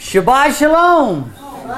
Shabbat Shalom!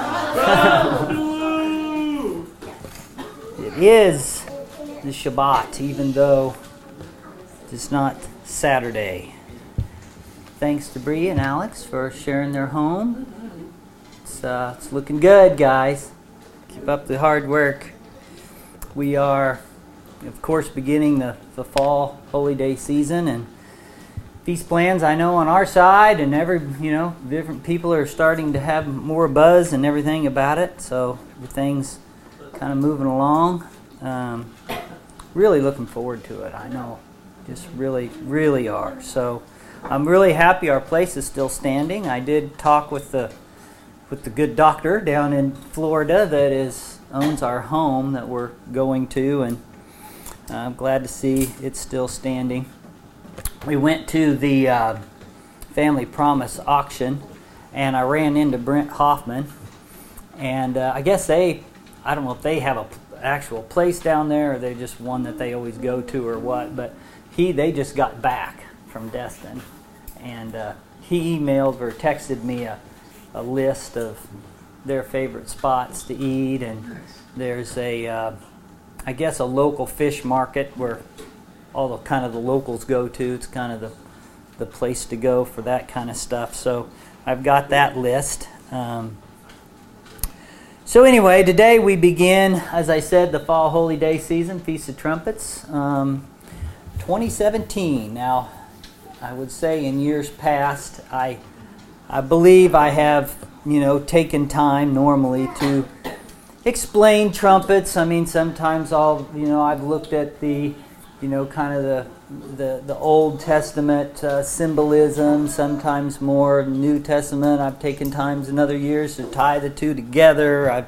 It is the Shabbat, even though it's not Saturday. Thanks to Bree and Alex for sharing their home. It's looking good, guys. Keep up the hard work. We are, of course, beginning the fall Holy Day season, and feast plans, I know, on our side, and different people are starting to have more buzz and everything about it, so everything's kind of moving along. Really looking forward to it, I know. Just really, really are. So I'm really happy our place is still standing. I did talk with the good doctor down in Florida that owns our home that we're going to, and I'm glad to see it's still standing. We went to the Family Promise auction, and I ran into Brent Hoffman, and I guess I don't know if they have an actual place down there or they're just one that they always go to or what, but they just got back from Destin, and he emailed or texted me a list of their favorite spots to eat, and there's I guess a local fish market where all the locals go to. It's kind of the place to go for that kind of stuff. So I've got that list. So anyway, today we begin, as I said, the fall Holy Day season, Feast of Trumpets, 2017. Now, I would say in years past, I believe I have, taken time normally to explain trumpets. I mean, sometimes I've looked at the the Old Testament symbolism, sometimes more New Testament. I've taken times in other years to tie the two together.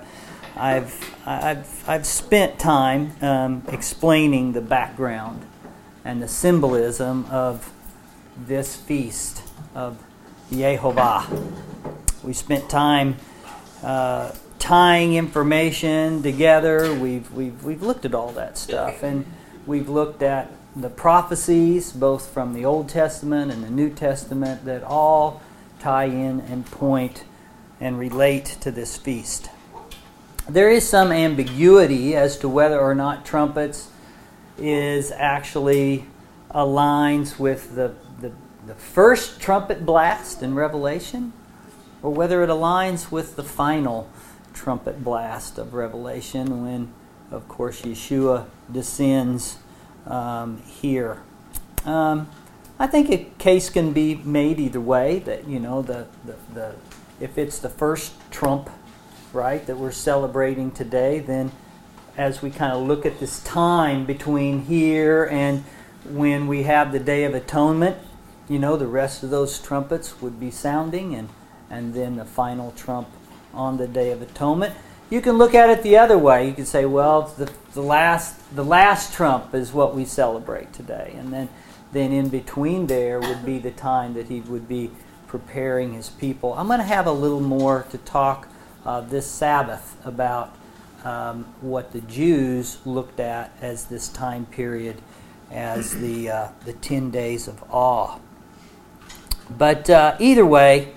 I've spent time explaining the background and the symbolism of this feast of Yehovah. We spent time tying information together. We've looked at all that stuff, and we've looked at the prophecies, both from the Old Testament and the New Testament, that all tie in and point and relate to this feast. There is some ambiguity as to whether or not trumpets is actually aligns with the first trumpet blast in Revelation, or whether it aligns with the final trumpet blast of Revelation when, of course, Yeshua descends here. I think a case can be made either way. That if it's the first trump, right, that we're celebrating today, then as we kind of look at this time between here and when we have the Day of Atonement, the rest of those trumpets would be sounding, and then the final trump on the Day of Atonement. You can look at it the other way. You can say, well, the last trump is what we celebrate today, and then in between there would be the time that he would be preparing his people. I'm going to have a little more to talk this Sabbath about what the Jews looked at as this time period as the 10 days of awe. But either way,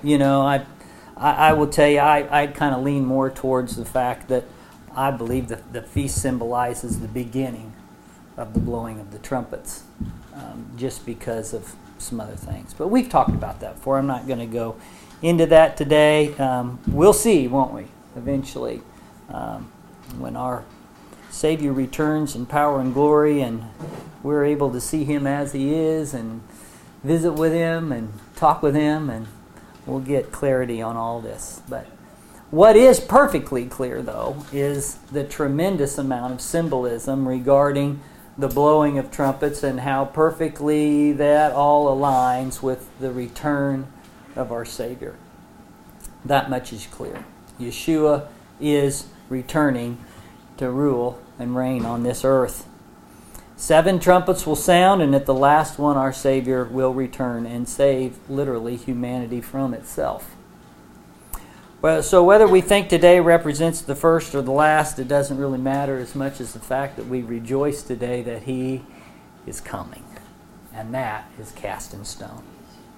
I will tell you, I kind of lean more towards the fact that I believe the feast symbolizes the beginning of the blowing of the trumpets, just because of some other things. But we've talked about that before. I'm not going to go into that today. We'll see, won't we, eventually, when our Savior returns in power and glory, and we're able to see Him as He is, and visit with Him, and talk with Him, and we'll get clarity on all this. But what is perfectly clear, though, is the tremendous amount of symbolism regarding the blowing of trumpets and how perfectly that all aligns with the return of our Savior. That much is clear. Yeshua is returning to rule and reign on this earth. 7 trumpets will sound, and at the last one our Savior will return and save, literally, humanity from itself. Well, so whether we think today represents the first or the last, it doesn't really matter as much as the fact that we rejoice today that He is coming, and that is cast in stone.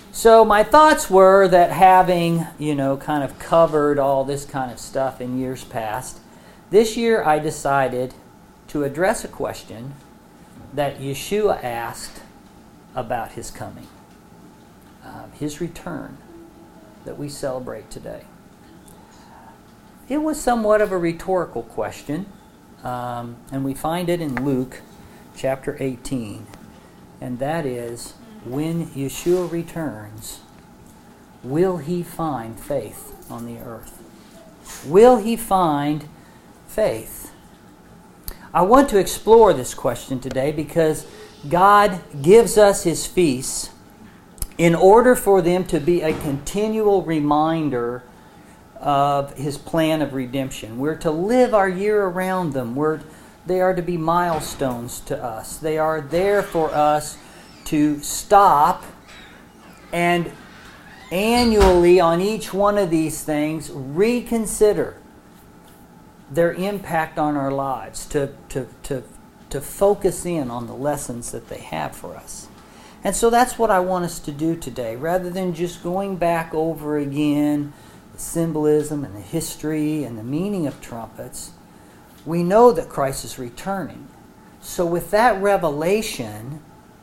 So my thoughts were that having, kind of covered all this kind of stuff in years past, this year I decided to address a question that Yeshua asked about his coming, his return that we celebrate today. It was somewhat of a rhetorical question, and we find it in Luke chapter 18, and that is, when Yeshua returns, will he find faith on the earth? Will he find faith? I want to explore this question today because God gives us his feasts in order for them to be a continual reminder of his plan of redemption. We're to live our year around them. They are to be milestones to us. They are there for us to stop and annually on each one of these things reconsider their impact on our lives, to focus in on the lessons that they have for us. And so that's what I want us to do today. Rather than just going back over again the symbolism and the history and the meaning of trumpets, we know that Christ is returning. So with that revelation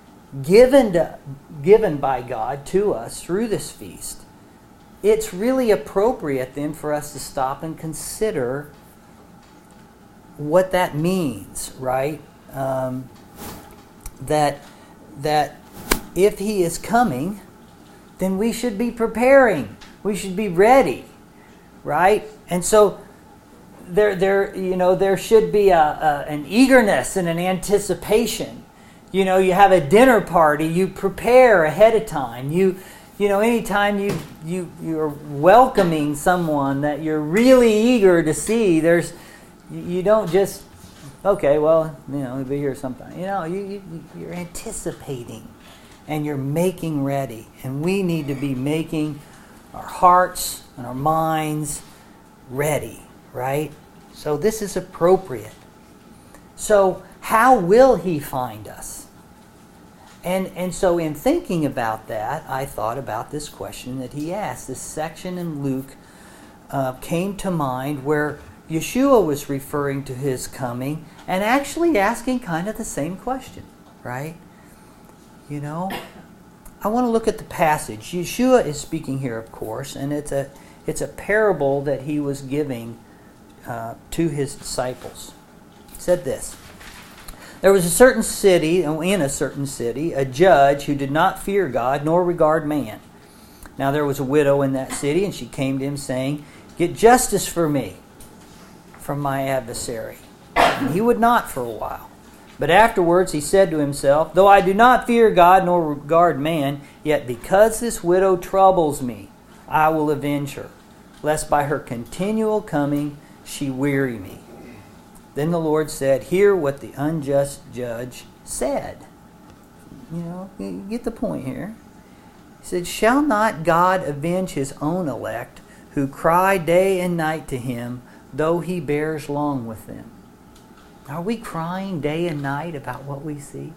given by God to us through this feast, it's really appropriate then for us to stop and consider what that means, right? That if he is coming, then we should be preparing. We should be ready, right? And so there should be an eagerness and an anticipation. You have a dinner party, you prepare ahead of time. Anytime you're welcoming someone that you're really eager to see, you don't just, okay, well, we'll be here sometime. You're anticipating and you're making ready. And we need to be making our hearts and our minds ready, right? So this is appropriate. So how will he find us? And so in thinking about that, I thought about this question that he asked. This section in Luke came to mind where Yeshua was referring to his coming and actually asking kind of the same question, right? I want to look at the passage. Yeshua is speaking here, of course, and it's a parable that he was giving to his disciples. He said this: there was in a certain city, a judge who did not fear God nor regard man. Now there was a widow in that city, and she came to him saying, "Get justice for me from my adversary." And he would not for a while. But afterwards he said to himself, "Though I do not fear God nor regard man, yet because this widow troubles me, I will avenge her, lest by her continual coming she weary me." Then the Lord said, "Hear what the unjust judge said." You get the point here. He said, "Shall not God avenge his own elect, who cry day and night to him, though he bears long with them?" Are we crying day and night about what we see?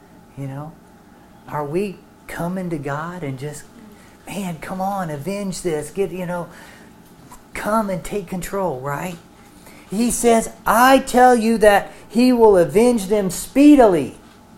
Are we coming to God and just, man, come on, avenge this. Come and take control, right? He says, "I tell you that he will avenge them speedily."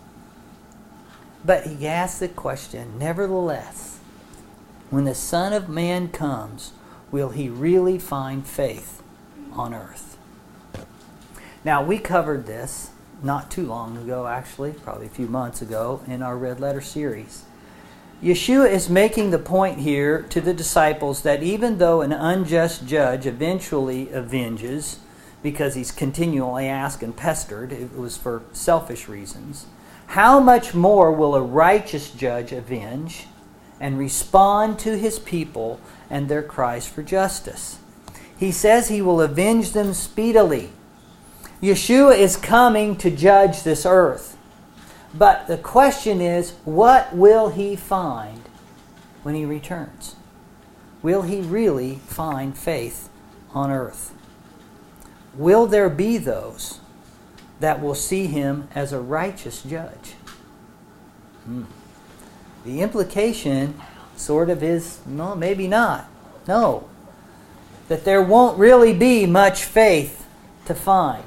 But he asks the question, nevertheless, when the Son of Man comes, will he really find faith on earth? Now, we covered this not too long ago, actually, probably a few months ago, in our Red Letter series. Yeshua is making the point here to the disciples that even though an unjust judge eventually avenges, because he's continually asked and pestered, it was for selfish reasons, how much more will a righteous judge avenge and respond to his people and their cries for justice? He says he will avenge them speedily. Yeshua is coming to judge this earth. But the question is, what will he find when he returns? Will he really find faith on earth? Will there be those that will see him as a righteous judge? The implication sort of is, no, maybe not. No. That there won't really be much faith to find.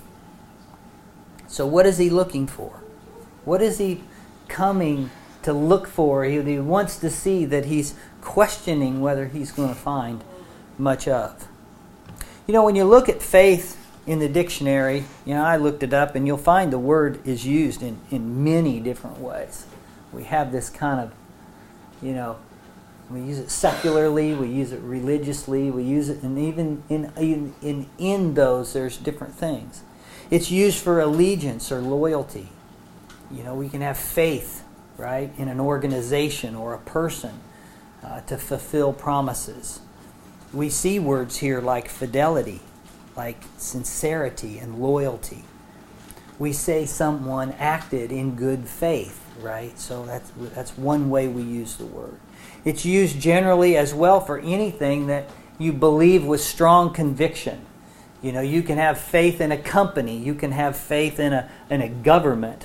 So what is he looking for? What is he coming to look for? He wants to see that he's questioning whether he's going to find much of. You know, when you look at faith in the dictionary, you know, I looked it up, and you'll find the word is used in many different ways. We have this kind of, you know, we use it secularly, we use it religiously, we use it, and even in those there's different things. It's used for allegiance or loyalty. You know, we can have faith, right, in an organization or a person to fulfill promises. We see words here like fidelity, like sincerity and loyalty. We say someone acted in good faith, right? So that's one way we use the word. It's used generally as well for anything that you believe with strong conviction. You know, you can have faith in a company. You can have faith in a government.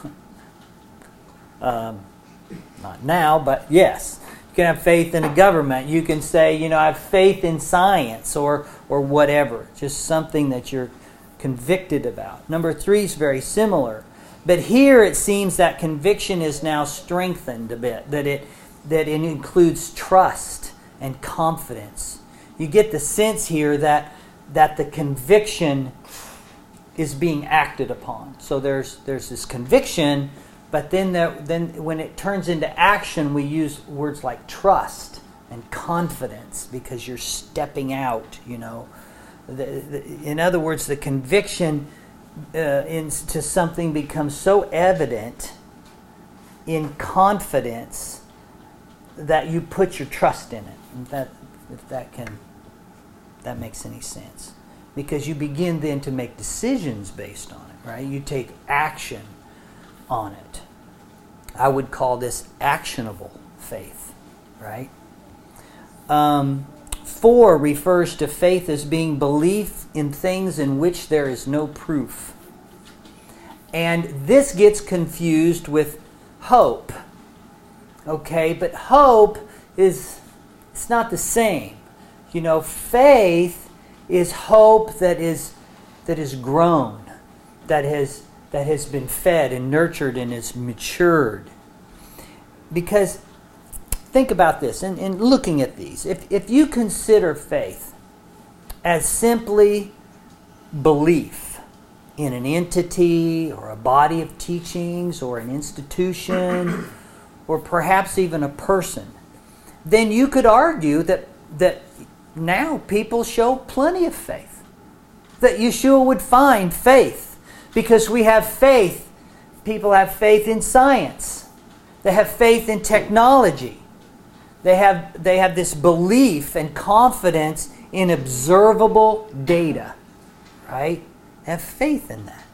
Not now, but yes. You can have faith in a government. You can say, you know, I have faith in science or whatever. Just something that you're convicted about. Number 3 is very similar. But here it seems that conviction is now strengthened a bit. That it includes trust and confidence. You get the sense here that the conviction is being acted upon. So there's this conviction, but then when it turns into action, we use words like trust and confidence because you're stepping out. You know, in other words, the conviction into something becomes so evident in confidence that you put your trust in it. If that makes any sense. Because you begin then to make decisions based on it, right? You take action on it. I would call this actionable faith, right? 4 refers to faith as being belief in things in which there is no proof. And this gets confused with hope. Okay, but hope it's not the same. You know, faith is hope that is grown, that has been fed and nurtured and is matured. Because think about this, and looking at these, if you consider faith as simply belief in an entity or a body of teachings or an institution or perhaps even a person, then you could argue that now people show plenty of faith. That Yeshua would find faith because we have faith. People have faith in science. They have faith in technology. They have this belief and confidence in observable data. Right? They have faith in that.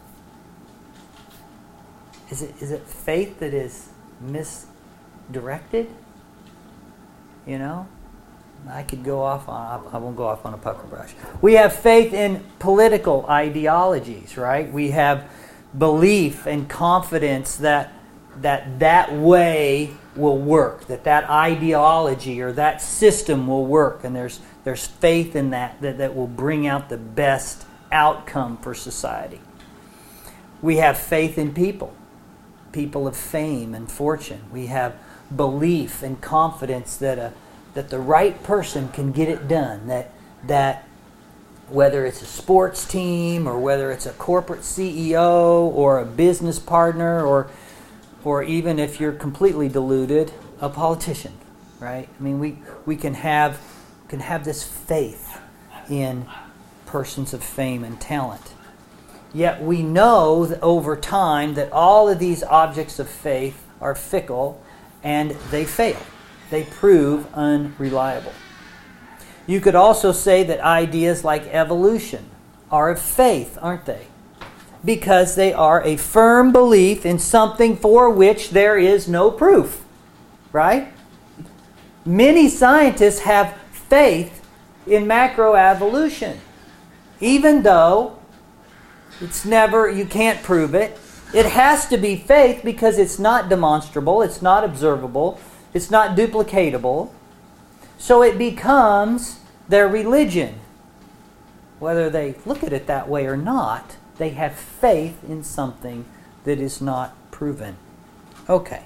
Is it faith that is misdirected? You know? I could go off on, I won't go off on a pucker brush. We have faith in political ideologies, right? We have belief and confidence that way will work, that ideology or that system will work, and there's faith in that will bring out the best outcome for society. We have faith in people of fame and fortune. We have belief and confidence that the right person can get it done, that whether it's a sports team or whether it's a corporate CEO or a business partner or even if you're completely deluded, a politician, right? I mean, we can have this faith in persons of fame and talent. Yet we know that over time that all of these objects of faith are fickle and they fail. They prove unreliable. You could also say that ideas like evolution are of faith, aren't they? Because they are a firm belief in something for which there is no proof. Right? Many scientists have faith in macroevolution. Even though you can't prove it. It has to be faith because it's not demonstrable, it's not observable. It's not duplicatable. So it becomes their religion. Whether they look at it that way or not, they have faith in something that is not proven. Okay.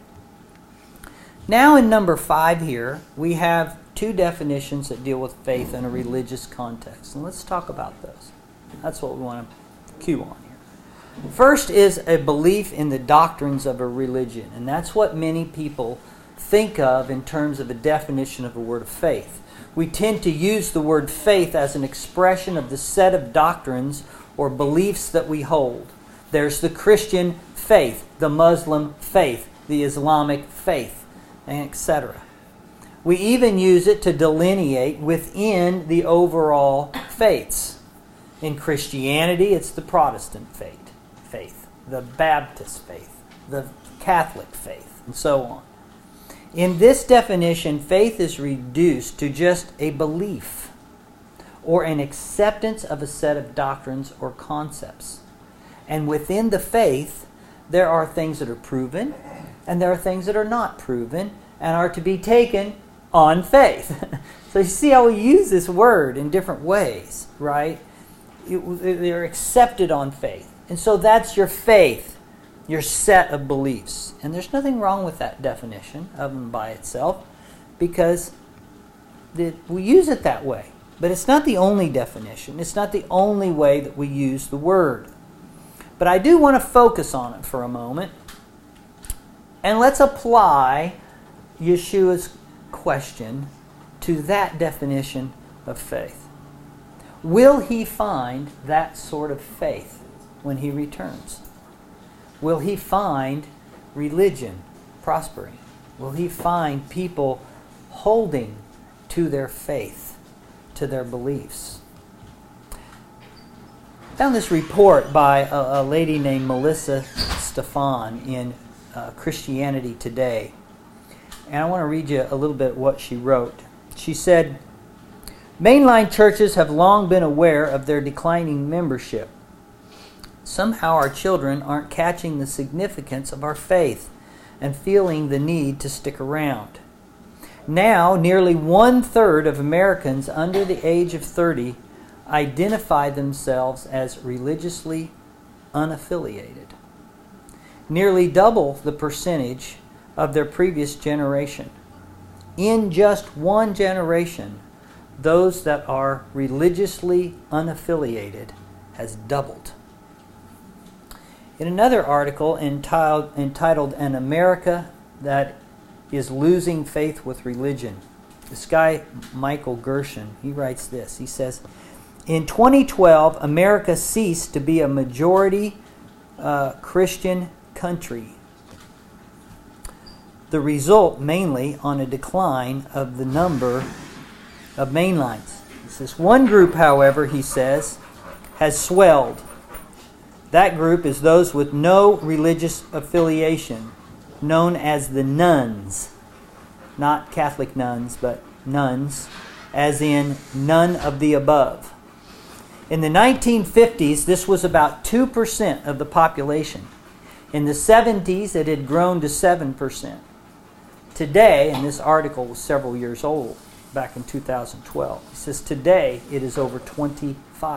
Now in number 5 here, we have 2 definitions that deal with faith in a religious context. And let's talk about those. That's what we want to cue on here. First is a belief in the doctrines of a religion. And that's what many people think of in terms of a definition of the word of faith. We tend to use the word faith as an expression of the set of doctrines or beliefs that we hold. There's the Christian faith, the Muslim faith, the Islamic faith, etc. We even use it to delineate within the overall faiths. In Christianity, it's the Protestant faith, the Baptist faith, the Catholic faith, and so on. In this definition, faith is reduced to just a belief or an acceptance of a set of doctrines or concepts. And within the faith, there are things that are proven and there are things that are not proven and are to be taken on faith. So you see how we use this word in different ways, right? They're accepted on faith. And so that's your faith, your set of beliefs. And there's nothing wrong with that definition of them by itself because we use it that way. But it's not the only definition. It's not the only way that we use the word. But I do want to focus on it for a moment. And let's apply Yeshua's question to that definition of faith. Will he find that sort of faith when he returns? Will he find religion prospering? Will he find people holding to their faith, to their beliefs? I found this report by a lady named Melissa Stefan in Christianity Today. And I want to read you a little bit what she wrote. She said, mainline churches have long been aware of their declining membership. Somehow our children aren't catching the significance of our faith and feeling the need to stick around. Now, nearly 1/3 of Americans under the age of 30 identify themselves as religiously unaffiliated. Nearly double the percentage of their previous generation. In just one generation, those that are religiously unaffiliated has doubled. In another article entitled An America That is Losing Faith with Religion, this guy, Michael Gershon, he writes this. He says, in 2012, America ceased to be a majority Christian country. The result mainly on a decline of the number of mainlines. He says, one group, however, he says, has swelled. That group is those with no religious affiliation, known as the nuns. Not Catholic nuns, but nuns, as in none of the above. In the 1950s, this was about 2% of the population. In the 70s, it had grown to 7%. Today, and this article was several years old, back in 2012, it says today it is over 25%.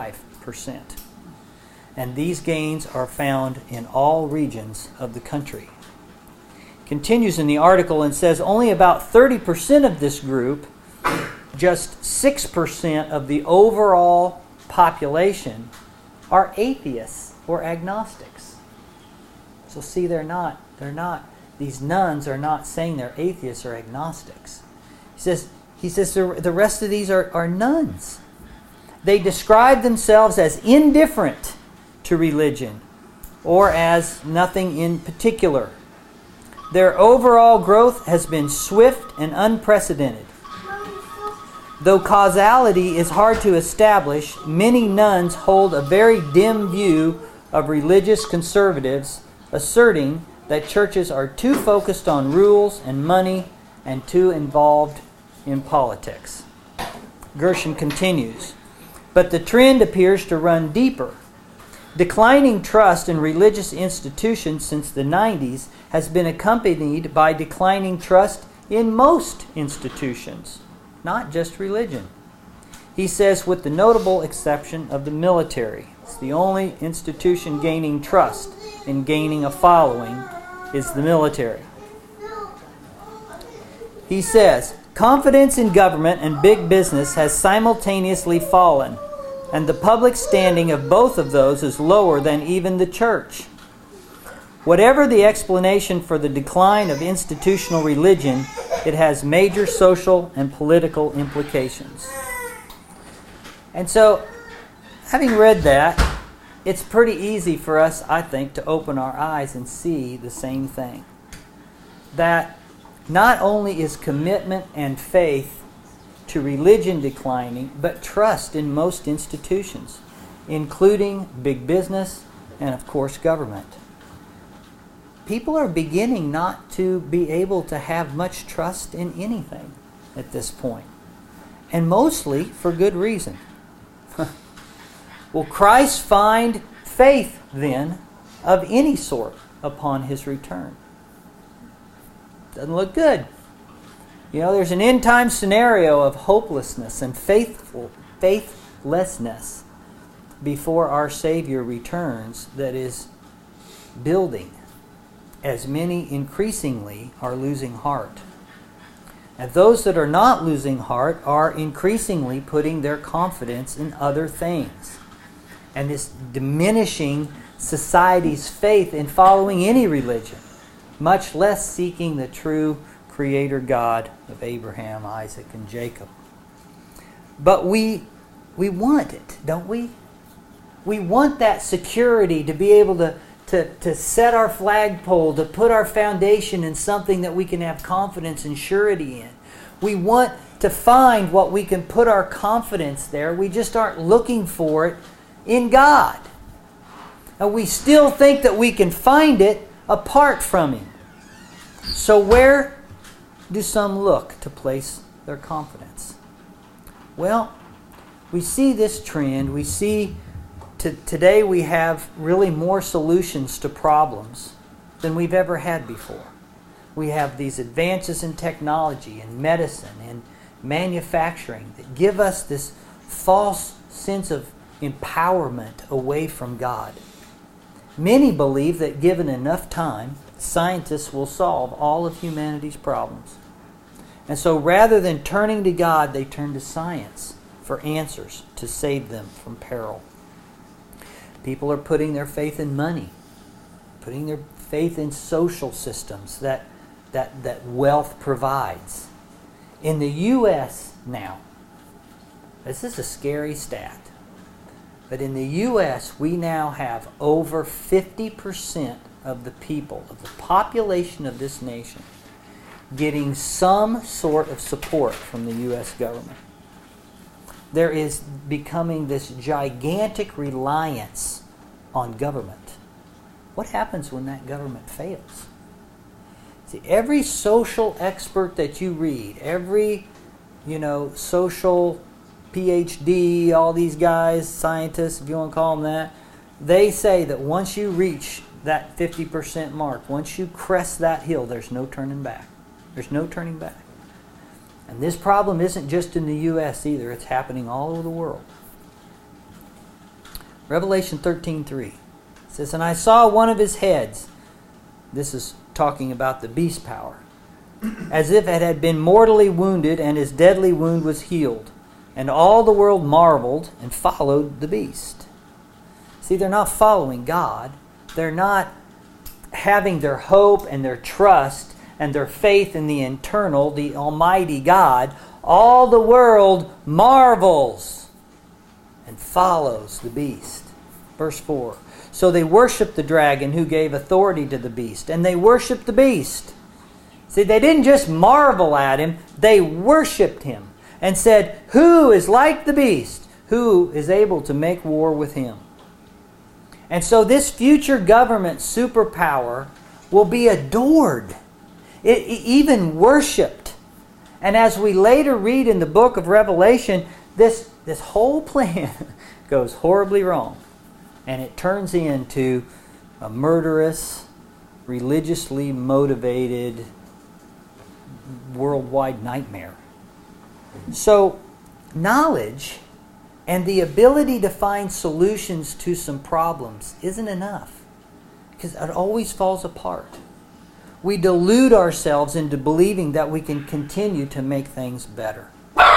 And these gains are found in all regions of the country. Continues in the article and says only about 30% of this group, just 6% of the overall population, are atheists or agnostics. So see, these nuns are not saying they're atheists or agnostics. He says the rest of these are nuns. They describe themselves as indifferent to religion or as nothing in particular. Their overall growth has been swift and unprecedented. Though causality is hard to establish, many nuns hold a very dim view of religious conservatives, asserting that churches are too focused on rules and money and too involved in politics. Gershon continues, but the trend appears to run deeper. Declining trust in religious institutions since the 90s has been accompanied by declining trust in most institutions, not just religion. He says, with the notable exception of the military. It's the only institution gaining trust and gaining a following is the military. He says, confidence in government and big business has simultaneously fallen, and the public standing of both of those is lower than even the church. Whatever the explanation for the decline of institutional religion, it has major social and political implications. And so, having read that, it's pretty easy for us, I think, to open our eyes and see the same thing. That not only is commitment and faith to religion declining, but trust in most institutions, including big business and, of course, government. People are beginning not to be able to have much trust in anything at this point, and mostly for good reason. Will Christ find faith, then, of any sort upon His return? Doesn't look good. You know, there's an end-time scenario of hopelessness and faithlessness before our Savior returns that is building, as many increasingly are losing heart. And those that are not losing heart are increasingly putting their confidence in other things. And this diminishing society's faith in following any religion, much less seeking the true Creator God of Abraham, Isaac, and Jacob. But we want it, don't we? We want that security to be able to set our flagpole, to put our foundation in something that we can have confidence and surety in. We want to find what we can put our confidence there. We just aren't looking for it in God. And we still think that we can find it apart from Him. So where do some look to place their confidence? Well, we see this trend. We see today we have really more solutions to problems than we've ever had before. We have these advances in technology and medicine and manufacturing that give us this false sense of empowerment away from God. Many believe that given enough time, scientists will solve all of humanity's problems. And so rather than turning to God, they turn to science for answers to save them from peril. People are putting their faith in money, putting their faith in social systems that wealth provides. In the U.S. now, this is a scary stat, but in the U.S. we now have over 50% of the people, of the population of this nation, getting some sort of support from the U.S. government. There is becoming this gigantic reliance on government. What happens when that government fails? See, every social expert that you read, every, social PhD, all these guys, scientists, if you want to call them that, they say that once you reach that 50% mark, once you crest that hill, there's no turning back. There's no turning back. And this problem isn't just in the U.S. either. It's happening all over the world. Revelation 13:3 says, "And I saw one of his heads," this is talking about the beast power, "as if it had been mortally wounded, and his deadly wound was healed. And all the world marveled and followed the beast." See, they're not following God. They're not having their hope and their trust and their faith in the eternal, the Almighty God. All the world marvels and follows the beast. Verse 4. "So they worshiped the dragon who gave authority to the beast, and they worshiped the beast." See, they didn't just marvel at him, they worshiped him and said, "Who is like the beast? Who is able to make war with him?" And so this future government superpower will be adored, even worshipped. And as we later read in the book of Revelation, this whole plan goes horribly wrong. And it turns into a murderous, religiously motivated worldwide nightmare. So, knowledge and the ability to find solutions to some problems isn't enough, because it always falls apart. We delude ourselves into believing that we can continue to make things better.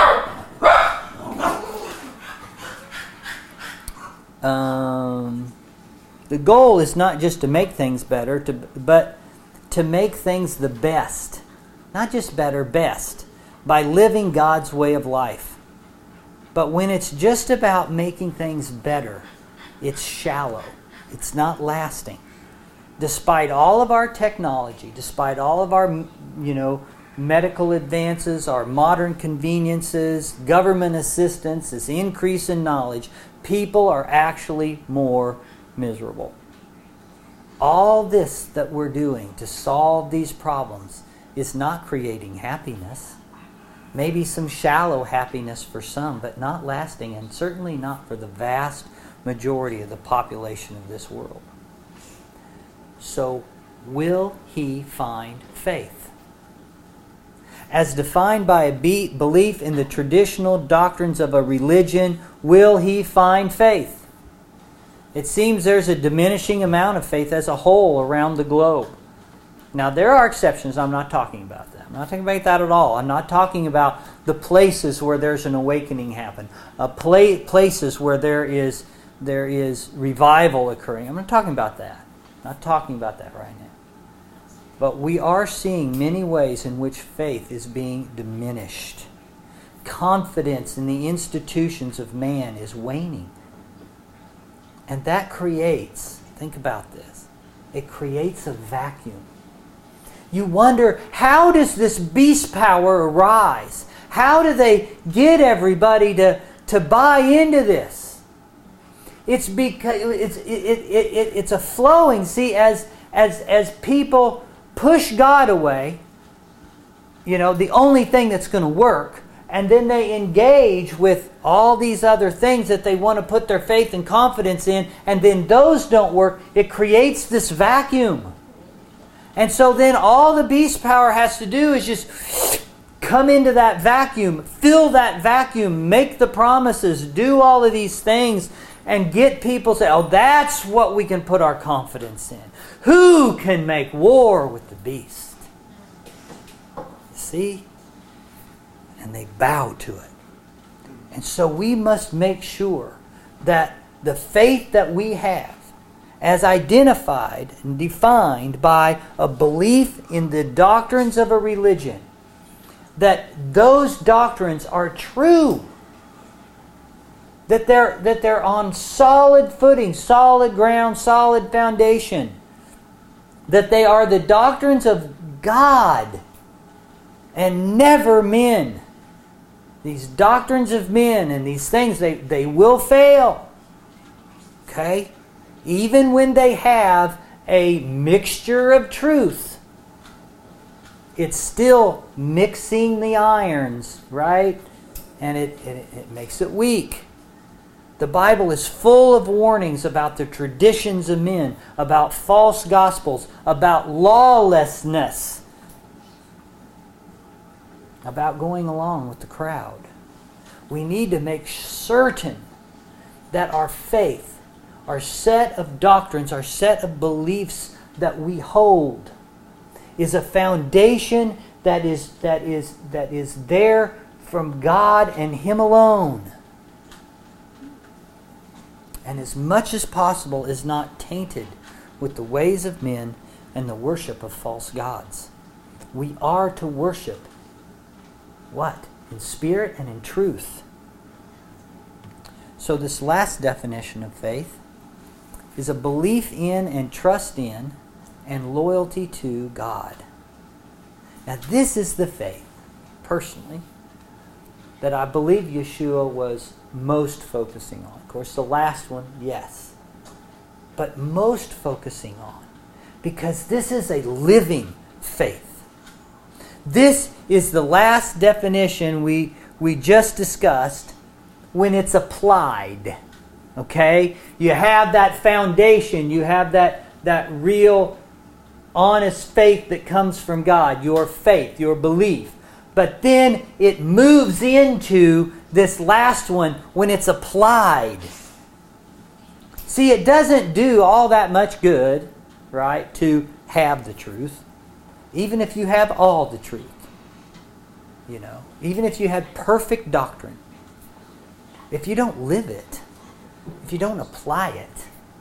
The goal is not just to make things better, but to make things the best. Not just better, best. By living God's way of life. But when it's just about making things better, it's shallow. It's not lasting. Despite all of our technology, despite all of our, medical advances, our modern conveniences, government assistance, this increase in knowledge, people are actually more miserable. All this that we're doing to solve these problems is not creating happiness. Maybe some shallow happiness for some, but not lasting, and certainly not for the vast majority of the population of this world. So, will he find faith? As defined by a belief in the traditional doctrines of a religion, will he find faith? It seems there's a diminishing amount of faith as a whole around the globe. Now, there are exceptions. I'm not talking about that. I'm not talking about that at all. I'm not talking about the places where there's an awakening happen, places where there is revival occurring. I'm not talking about that. I'm not talking about that right now. But we are seeing many ways in which faith is being diminished. Confidence in the institutions of man is waning. And that creates, think about this, it creates a vacuum. You wonder, how does this beast power arise? How do they get everybody to buy into this? It's because it's a flowing. See, as people push God away, the only thing that's going to work, and then they engage with all these other things that they want to put their faith and confidence in, and then those don't work, it creates this vacuum. And so then all the beast power has to do is just come into that vacuum, fill that vacuum, make the promises, do all of these things, and get people to say, oh, that's what we can put our confidence in. Who can make war with the beast? See? And they bow to it. And so we must make sure that the faith that we have, as identified and defined by a belief in the doctrines of a religion, that those doctrines are true. That they're on solid footing, solid ground, solid foundation. That they are the doctrines of God and never men. These doctrines of men and these things, they will fail. Okay? Even when they have a mixture of truth, it's still mixing the irons, right? And it makes it weak. The Bible is full of warnings about the traditions of men, about false gospels, about lawlessness, about going along with the crowd. We need to make certain that our faith, our set of doctrines, our set of beliefs that we hold is a foundation that is there from God and Him alone. And as much as possible is not tainted with the ways of men and the worship of false gods. We are to worship what? In spirit and in truth. So this last definition of faith is a belief in and trust in and loyalty to God. Now this is the faith, personally, that I believe Yeshua was most focusing on. Of course, the last one, yes. But most focusing on. Because this is a living faith. This is the last definition we just discussed when it's applied. Okay? You have that foundation. You have that real honest faith that comes from God, your faith, your belief. But then it moves into this last one when it's applied. See, it doesn't do all that much good, right, to have the truth. Even if you have all the truth. You know, even if you had perfect doctrine. If you don't live it, if you don't apply it,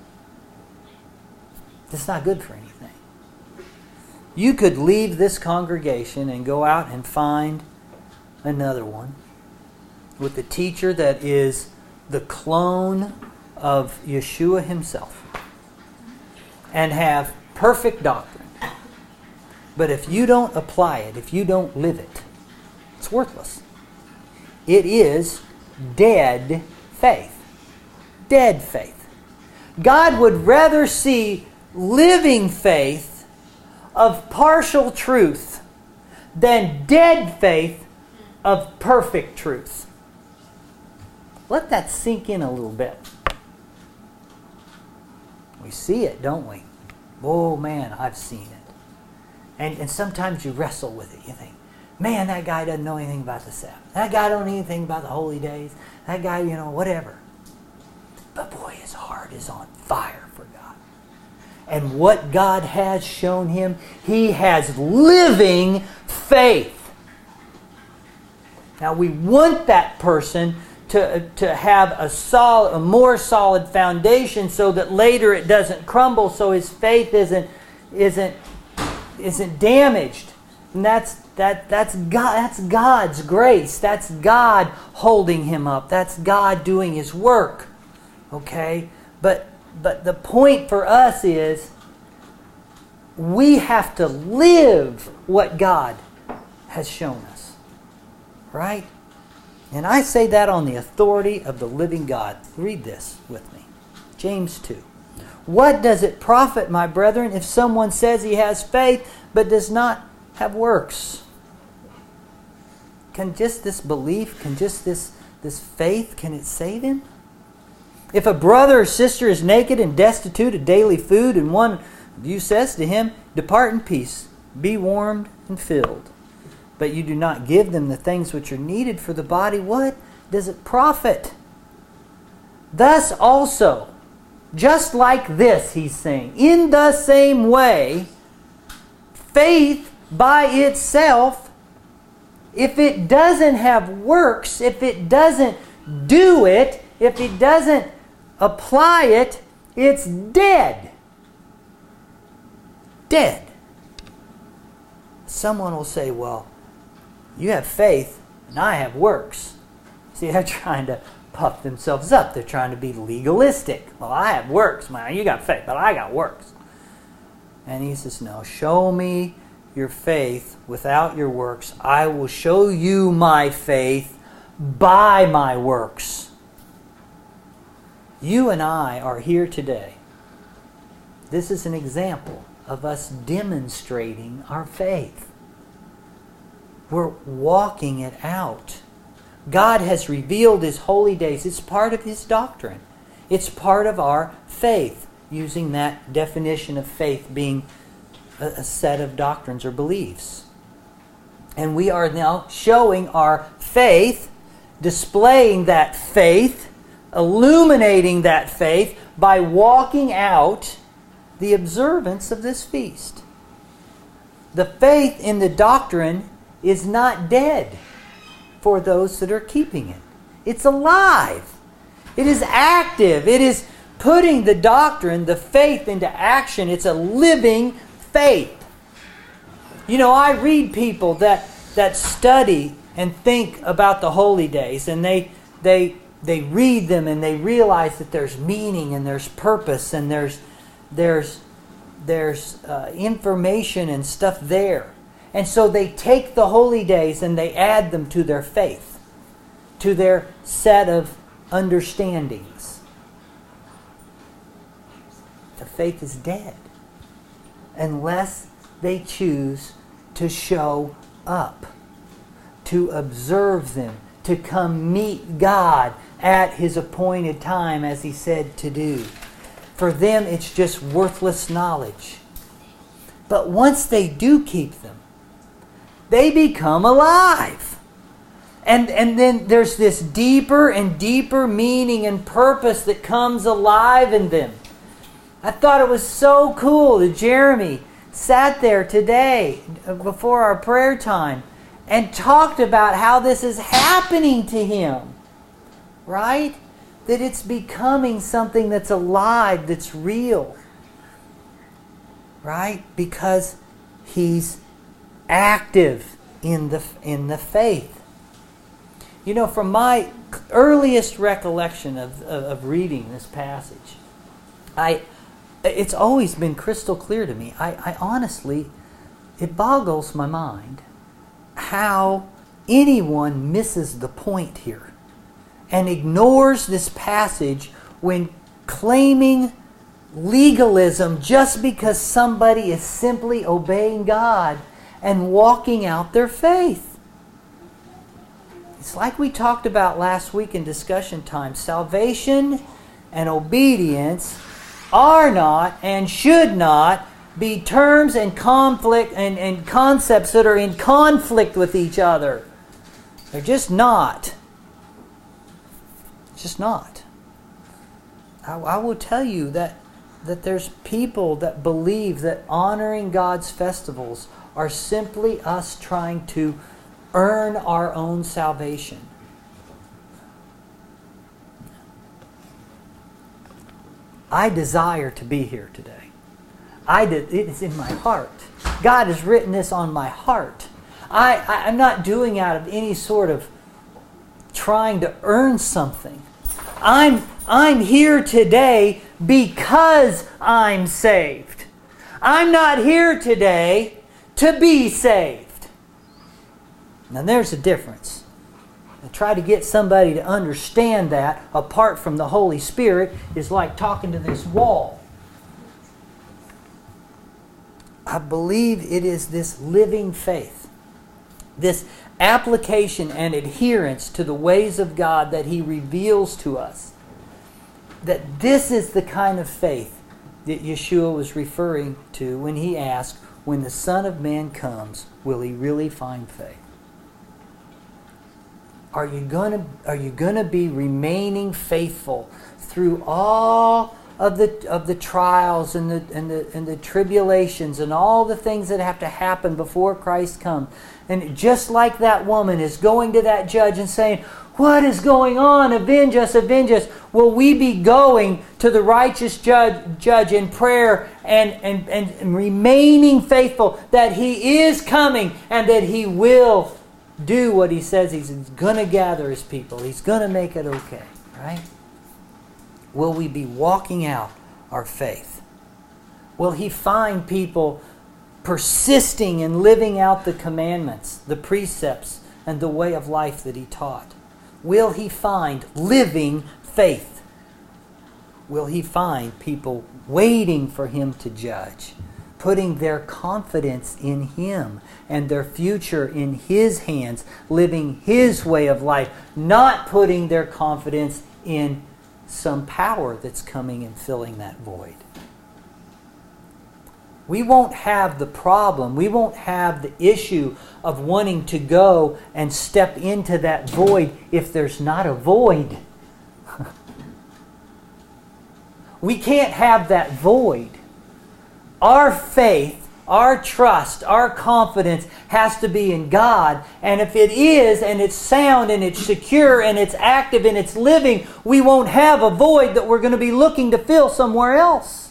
it's not good for anything. You could leave this congregation and go out and find another one with a teacher that is the clone of Yeshua himself and have perfect doctrine. But if you don't apply it, if you don't live it, it's worthless. It is dead faith. Dead faith. God would rather see living faith of partial truth than dead faith of perfect truth. Let that sink in a little bit. We see it, don't we? Oh man, I've seen it. And sometimes you wrestle with it. You think, man, that guy doesn't know anything about the Sabbath. That guy don't know anything about the holy days. That guy, whatever. But boy, his heart is on fire for God. And what God has shown him, he has living faith. Now we want that person to have a more solid foundation so that later it doesn't crumble, so his faith isn't damaged. And that's God's grace. That's God holding him up. That's God doing his work. Okay? But the point for us is we have to live what God has shown us. Right? And I say that on the authority of the living God. Read this with me. James 2. What does it profit, my brethren, if someone says he has faith but does not have works? Can just this belief, can just this faith, can it save him? If a brother or sister is naked and destitute of daily food, and one of you says to him, depart in peace, be warmed and filled, but you do not give them the things which are needed for the body, what does it profit? Thus also, just like this, he's saying, in the same way, faith by itself, if it doesn't have works, if it doesn't do it, if it doesn't apply it, it's dead. Dead. Someone will say, well, you have faith and I have works. See, they're trying to puff themselves up. They're trying to be legalistic. Well, I have works. Man, you got faith, but I got works. And he says, no, show me your faith without your works. I will show you my faith by my works. You and I are here today. This is an example of us demonstrating our faith. We're walking it out. God has revealed his holy days. It's part of his doctrine. It's part of our faith, using that definition of faith being a set of doctrines or beliefs. And we are now showing our faith, displaying that faith, illuminating that faith by walking out the observance of this feast. The faith in the doctrine is not dead for those that are keeping it. It's alive. It is active. It is putting the doctrine, the faith, into action. It's a living faith. I read people that study and think about the holy days, and they read them and they realize that there's meaning and there's purpose and there's information and stuff there. And so they take the holy days and they add them to their faith, to their set of understandings. The faith is dead unless they choose to show up, to observe them, to come meet God at his appointed time as he said to do. For them, it's just worthless knowledge. But once they do keep them, they become alive. And then there's this deeper and deeper meaning and purpose that comes alive in them. I thought it was so cool that Jeremy sat there today before our prayer time and talked about how this is happening to him. Right? That it's becoming something that's alive, that's real. Right? Because he's active in the faith. You know, from my earliest recollection of reading this passage, it's always been crystal clear to me. I honestly, it boggles my mind how anyone misses the point here and ignores this passage when claiming legalism just because somebody is simply obeying God and walking out their faith. It's like we talked about last week in discussion time. Salvation and obedience are not and should not be terms and conflict and concepts that are in conflict with each other. They're just not. Just not. I will tell you that there's people that believe that honoring God's festivals are simply us trying to earn our own salvation. I desire to be here today. It is in my heart. God has written this on my heart. I'm not doing out of any sort of trying to earn something. I'm here today because I'm saved. I'm not here today to be saved. Now there's a difference. And try to get somebody to understand that apart from the Holy Spirit is like talking to this wall. I believe it is this living faith, this application and adherence to the ways of God that He reveals to us, that this is the kind of faith that Yeshua was referring to when He asked, when the Son of Man comes, will He really find faith? Are you gonna be remaining faithful through all of the trials and the tribulations and all the things that have to happen before Christ comes? And just like that woman is going to that judge and saying, "What is going on? Avenge us, avenge us." Will we be going to the righteous judge in prayer and remaining faithful that He is coming and that He will do what He says He's going to gather His people. He's going to make it okay, right? Will we be walking out our faith? Will He find people persisting in living out the commandments, the precepts, and the way of life that He taught? Will He find living faith? Will He find people waiting for Him to judge, putting their confidence in Him and their future in His hands, living His way of life, not putting their confidence in some power that's coming and filling that void? We won't have the problem, we won't have the issue of wanting to go and step into that void if there's not a void. We can't have that void. Our faith, our trust, our confidence has to be in God. And if it is, and it's sound, and it's secure, and it's active, and it's living, we won't have a void that we're going to be looking to fill somewhere else.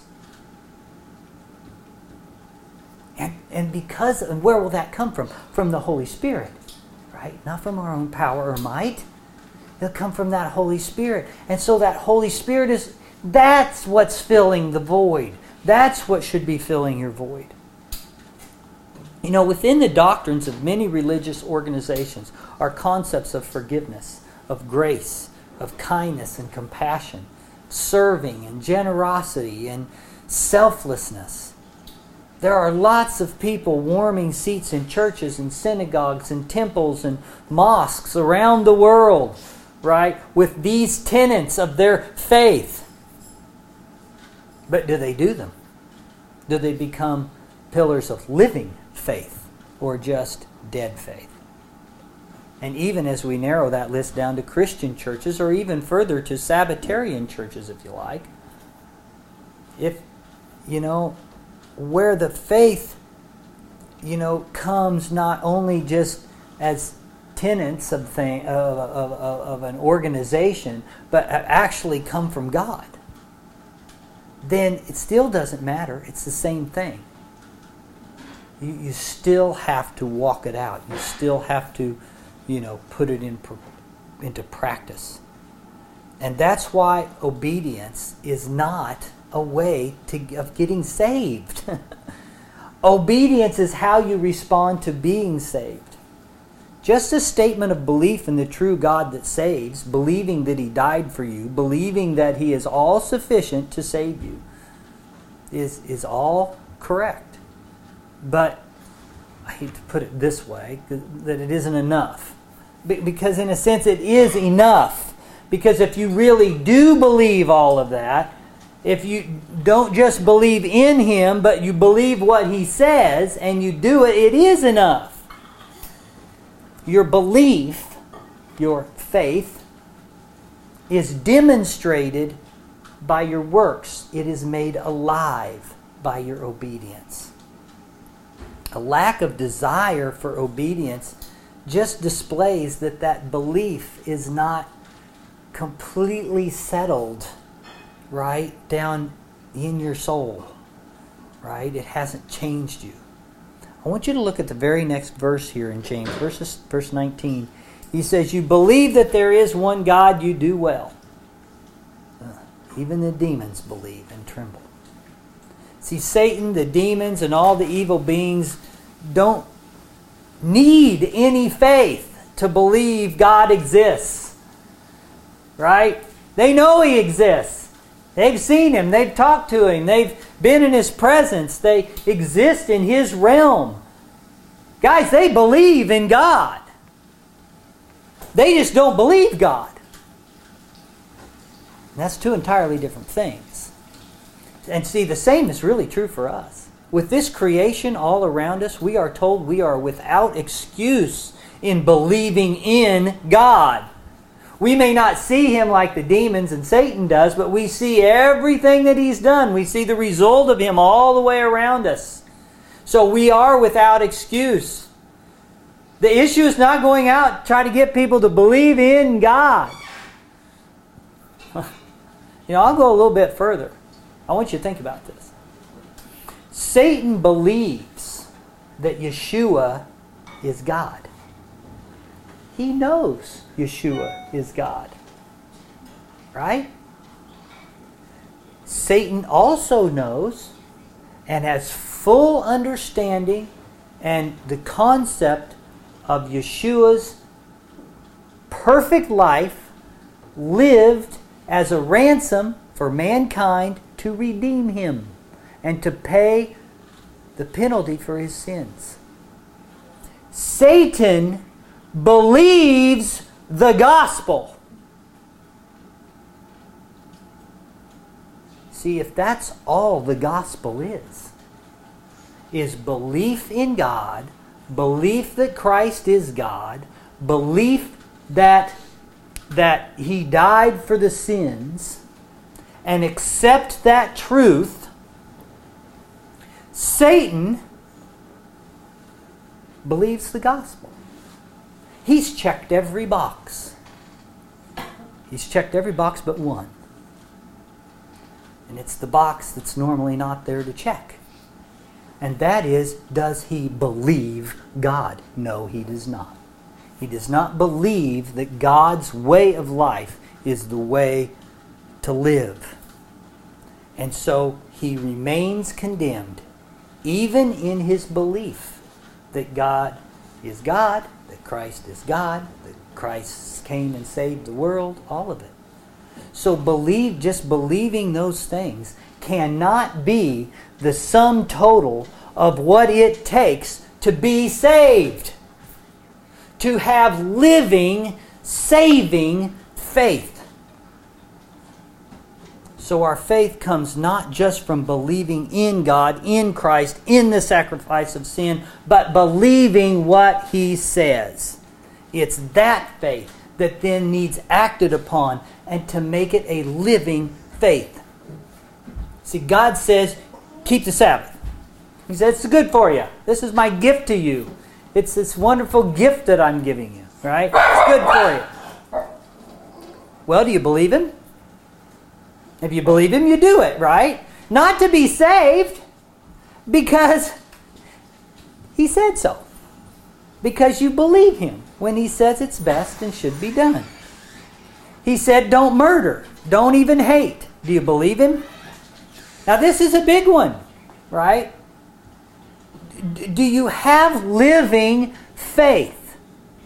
And where will that come from? From the Holy Spirit, right? Not from our own power or might. It'll come from that Holy Spirit. And so that Holy Spirit that's what's filling the void. That's what should be filling your void. You know, within the doctrines of many religious organizations are concepts of forgiveness, of grace, of kindness and compassion, serving and generosity and selflessness. There are lots of people warming seats in churches and synagogues and temples and mosques around the world, right, with these tenets of their faith. But do they do them? Do they become pillars of living faith or just dead faith. And even as we narrow that list down to Christian churches, or even further to Sabbatarian churches, if you like, if, where the faith, comes not only just as tenets of an organization, but actually come from God, then it still doesn't matter. It's the same thing. You still have to walk it out. You still have to, put it into practice. And that's why obedience is not a way of getting saved. Obedience is how you respond to being saved. Just a statement of belief in the true God that saves, believing that He died for you, believing that He is all sufficient to save you, is all correct. But I hate to put it this way, that it isn't enough. Because in a sense it is enough. Because if you really do believe all of that, if you don't just believe in Him, but you believe what He says and you do it, it is enough. Your belief, your faith, is demonstrated by your works. It is made alive by your obedience. A lack of desire for obedience just displays that belief is not completely settled right down in your soul. Right? It hasn't changed you. I want you to look at the very next verse here in James, verse 19. He says, "You believe that there is one God, you do well." Even the demons believe and tremble. See, Satan, the demons, and all the evil beings don't need any faith to believe God exists. Right? They know He exists. They've seen Him. They've talked to Him. They've been in His presence. They exist in His realm. Guys, they believe in God. They just don't believe God. And that's two entirely different things. And see, the same is really true for us. With this creation all around us, we are told we are without excuse in believing in God. We may not see Him like the demons and Satan does, but we see everything that He's done. We see the result of Him all the way around us. So we are without excuse. The issue is not going out trying to get people to believe in God. I'll go a little bit further. I want you to think about this. Satan believes that Yeshua is God. He knows Yeshua is God. Right? Satan also knows and has full understanding and the concept of Yeshua's perfect life lived as a ransom for mankind to redeem him and to pay the penalty for his sins. Satan believes the gospel. See, if that's all the gospel is belief in God, belief that Christ is God, belief that He died for the sins, and accept that truth, Satan believes the gospel. He's checked every box. He's checked every box but one. And it's the box that's normally not there to check. And that is, does he believe God? No, he does not. He does not believe that God's way of life is the way to live. And so he remains condemned, even in his belief that God is God, that Christ is God, that Christ came and saved the world, all of it. So just believing those things cannot be the sum total of what it takes to be saved. To have living, saving faith. So our faith comes not just from believing in God, in Christ, in the sacrifice of sin, but believing what He says. It's that faith that then needs acted upon and to make it a living faith. See, God says, keep the Sabbath. He says, it's good for you. This is my gift to you. It's this wonderful gift that I'm giving you. Right? It's good for you. Well, do you believe Him? If you believe Him, you do it, right? Not to be saved, because He said so. Because you believe Him when He says it's best and should be done. He said, don't murder. Don't even hate. Do you believe Him? Now this is a big one, right? Do you have living faith?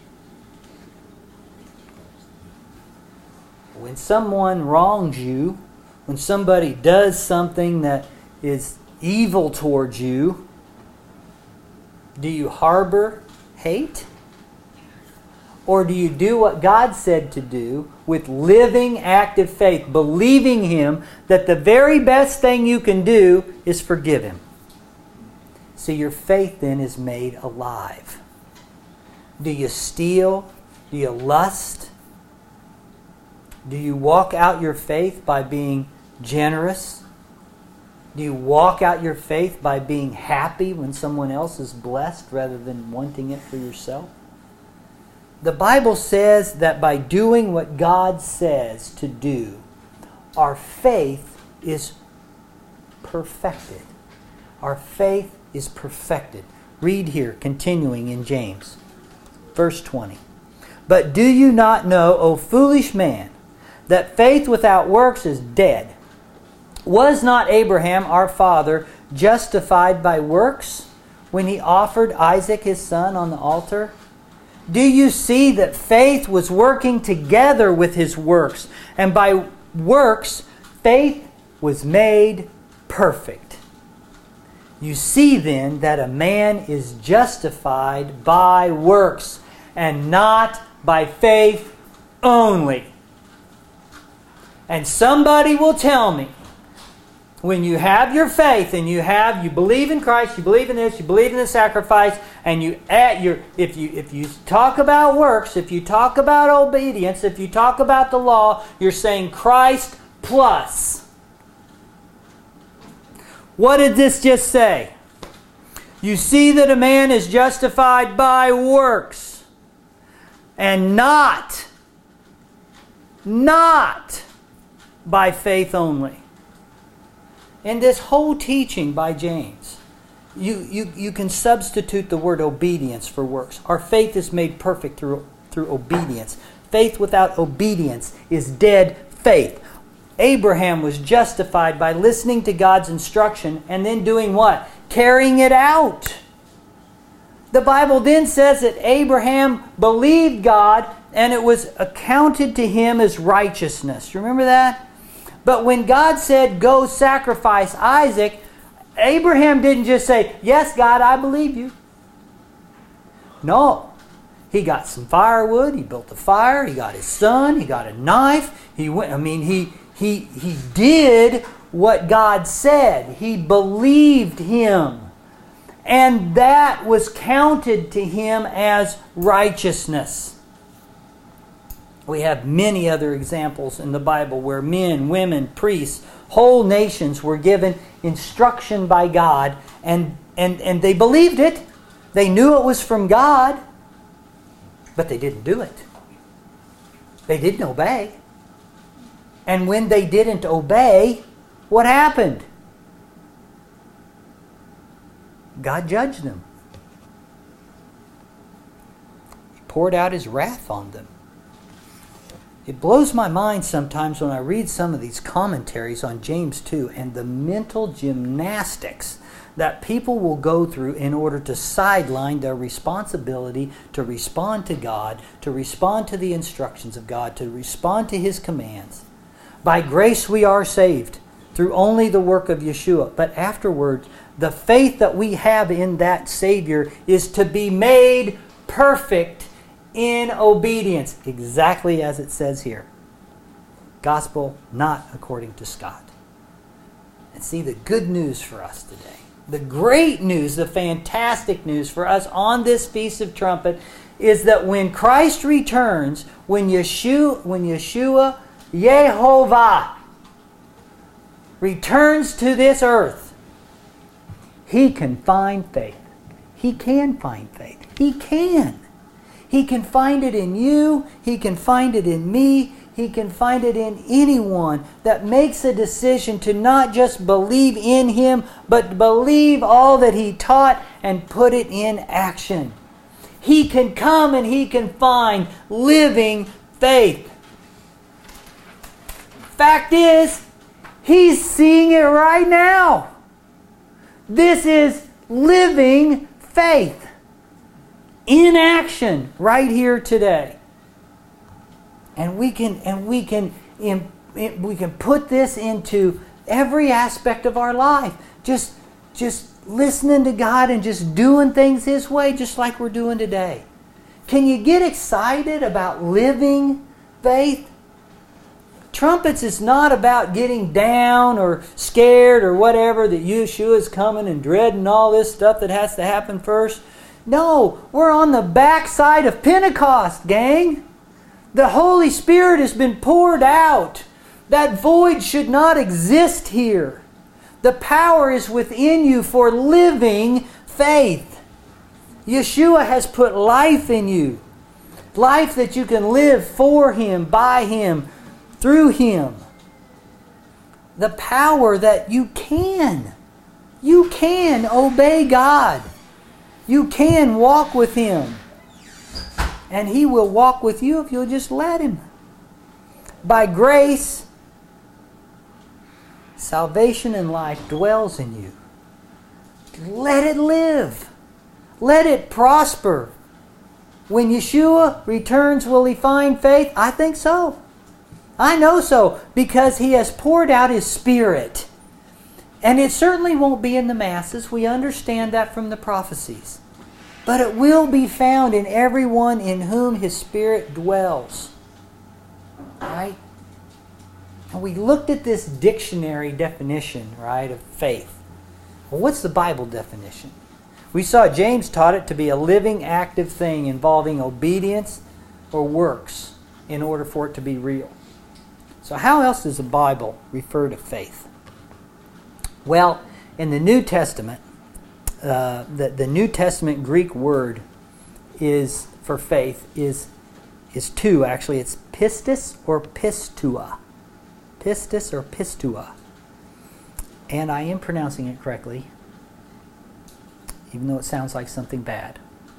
When someone wrongs you, when somebody does something that is evil towards you, do you harbor hate? Or do you do what God said to do with living, active faith, believing Him that the very best thing you can do is forgive him? See, your faith then is made alive. Do you steal? Do you lust? Do you walk out your faith by being generous? Do you walk out your faith by being happy when someone else is blessed rather than wanting it for yourself? The Bible says that by doing what God says to do, our faith is perfected. Our faith is perfected. Read here, continuing in James, verse 20. But do you not know, O foolish man, that faith without works is dead? Was not Abraham, our father, justified by works when he offered Isaac his son on the altar? Do you see that faith was working together with his works, and by works faith was made perfect? You see then that a man is justified by works and not by faith only. And somebody will tell me, when you have your faith and you believe in Christ, you believe in this, you believe in the sacrifice, and if you talk about works, if you talk about obedience, if you talk about the law, you're saying Christ plus. What did this just say? You see that a man is justified by works and not by faith only. In this whole teaching by James, you can substitute the word obedience for works. Our faith is made perfect through obedience. Faith without obedience is dead faith. Abraham was justified by listening to God's instruction and then doing what? Carrying it out. The Bible then says that Abraham believed God and it was accounted to him as righteousness. You remember that? But when God said, go sacrifice Isaac, Abraham didn't just say, yes, God, I believe you. No. He got some firewood, he built a fire, he got his son, he got a knife. He did what God said. He believed Him. And that was counted to him as righteousness. We have many other examples in the Bible where men, women, priests, whole nations were given instruction by God and they believed it. They knew it was from God, but they didn't do it. They didn't obey. And when they didn't obey, what happened? God judged them. He poured out His wrath on them. It blows my mind sometimes when I read some of these commentaries on James 2 and the mental gymnastics that people will go through in order to sideline their responsibility to respond to God, to respond to the instructions of God, to respond to His commands. By grace we are saved through only the work of Yeshua. But afterwards, the faith that we have in that Savior is to be made perfect in obedience, exactly as it says here. Gospel not according to Scott. And see, the good news for us today, the great news, the fantastic news for us on this Feast of Trumpet is that when Christ returns, when Yeshua, Yehovah, returns to this earth, He can find faith. He can find faith. He can. He can find it in you. He can find it in me. He can find it in anyone that makes a decision to not just believe in Him, but believe all that He taught and put it in action. He can come and He can find living faith. Fact is, He's seeing it right now. This is living faith in action right here today. And we can put this into every aspect of our life. Just listening to God and just doing things His way, just like we're doing today. Can you get excited about living faith? Trumpets is not about getting down or scared or whatever, that Yeshua is coming and dreading all this stuff that has to happen first. No, we're on the backside of Pentecost, gang. The Holy Spirit has been poured out. That void should not exist here. The power is within you for living faith. Yeshua has put life in you. Life that you can live for Him, by Him, through Him. The power that you can obey God. You can walk with Him. And He will walk with you if you'll just let Him. By grace, salvation and life dwells in you. Let it live. Let it prosper. When Yeshua returns, will He find faith? I think so. I know so, because He has poured out His Spirit. And it certainly won't be in the masses. We understand that from the prophecies. But it will be found in everyone in whom His Spirit dwells. Right? And we looked at this dictionary definition, right, of faith. Well, what's the Bible definition? We saw James taught it to be a living, active thing involving obedience or works in order for it to be real. So how else does the Bible refer to faith? Well, in the New Testament, the New Testament Greek word is for faith is two, actually. It's pistis or pistua. Pistis or pistua. And I am pronouncing it correctly, even though it sounds like something bad.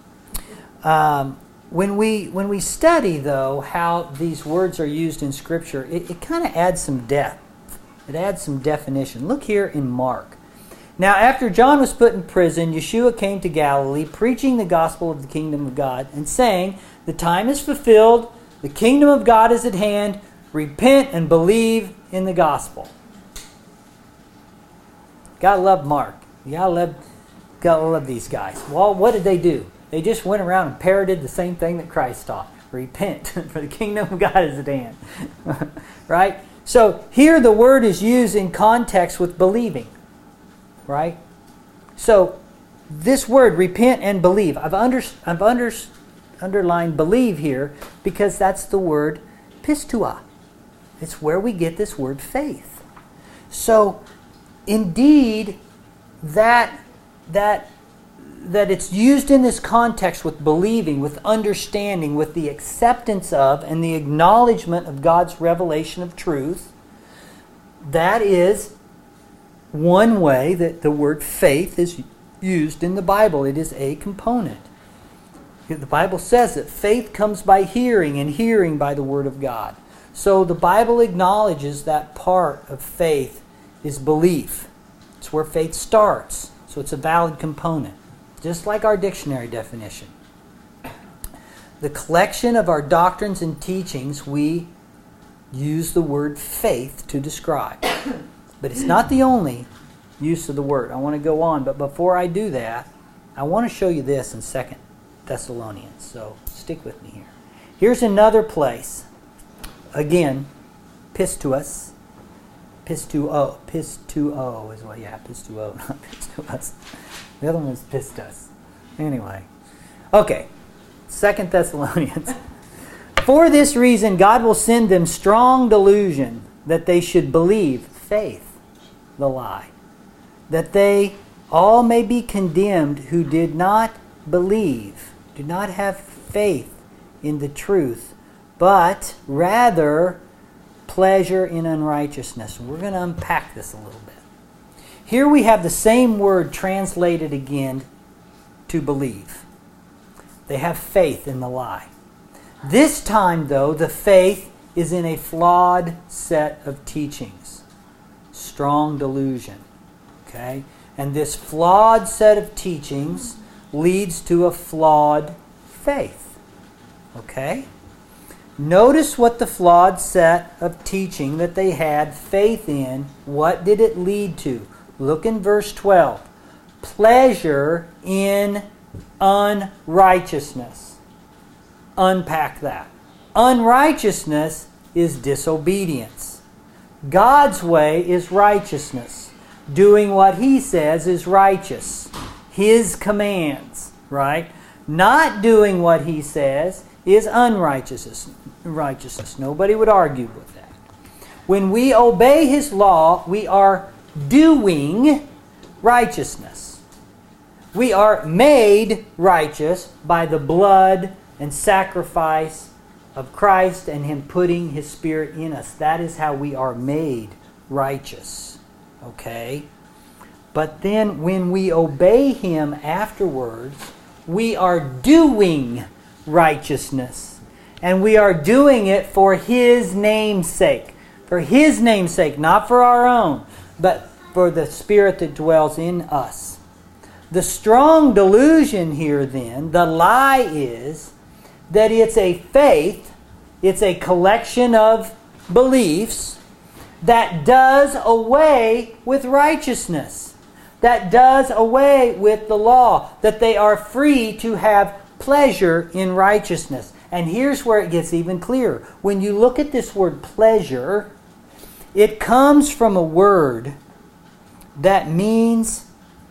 When we study, though, how these words are used in Scripture, it kind of adds some depth. It adds some definition. Look here in Mark. Now, after John was put in prison, Yeshua came to Galilee, preaching the gospel of the kingdom of God, and saying, "The time is fulfilled, the kingdom of God is at hand, repent and believe in the gospel." Gotta love Mark. You gotta love these guys. Well, what did they do? They just went around and parroted the same thing that Christ taught. Repent, for the kingdom of God is at hand. Right? So here the word is used in context with believing. Right? So this word, repent and believe, I've underlined believe here because that's the word pistua. It's where we get this word faith. So indeed, that it's used in this context with believing, with understanding, with the acceptance of and the acknowledgement of God's revelation of truth. That is one way that the word faith is used in the Bible. It is a component. The Bible says that faith comes by hearing, and hearing by the Word of God. So the Bible acknowledges that part of faith is belief. It's where faith starts. So it's a valid component. Just like our dictionary definition. The collection of our doctrines and teachings, we use the word faith to describe. But it's not the only use of the word. I want to go on, but before I do that, I want to show you this in 2 Thessalonians. So stick with me here. Here's another place. Again, pistuos. Pistuo is what, pistuo, not pistuos. The other one is pistus. Anyway. Okay. 2 Thessalonians. For this reason, God will send them strong delusion that they should believe, faith, the lie, that they all may be condemned who did not believe, do not have faith in the truth, but rather pleasure in unrighteousness. We're going to unpack this a little bit. Here we have the same word translated again to believe. They have faith in the lie. This time, though, the faith is in a flawed set of teachings. Strong delusion. Okay? And this flawed set of teachings leads to a flawed faith. Okay? Notice what the flawed set of teaching that they had faith in, what did it lead to? Look in verse 12. Pleasure in unrighteousness. Unpack that. Unrighteousness is disobedience. God's way is righteousness. Doing what He says is righteous. His commands, right? Not doing what He says is unrighteousness. Nobody would argue with that. When we obey His law, we are doing righteousness. We are made righteous by the blood and sacrifice of Christ and Him putting His Spirit in us. That is how we are made righteous. Okay? But then when we obey Him afterwards, we are doing righteousness. And we are doing it for His name's sake. For His name's sake, not for our own, but for the Spirit that dwells in us. The strong delusion here then, the lie is that it's a faith, it's a collection of beliefs that does away with righteousness, that does away with the law, that they are free to have pleasure in righteousness. And here's where it gets even clearer. When you look at this word pleasure, it comes from a word that means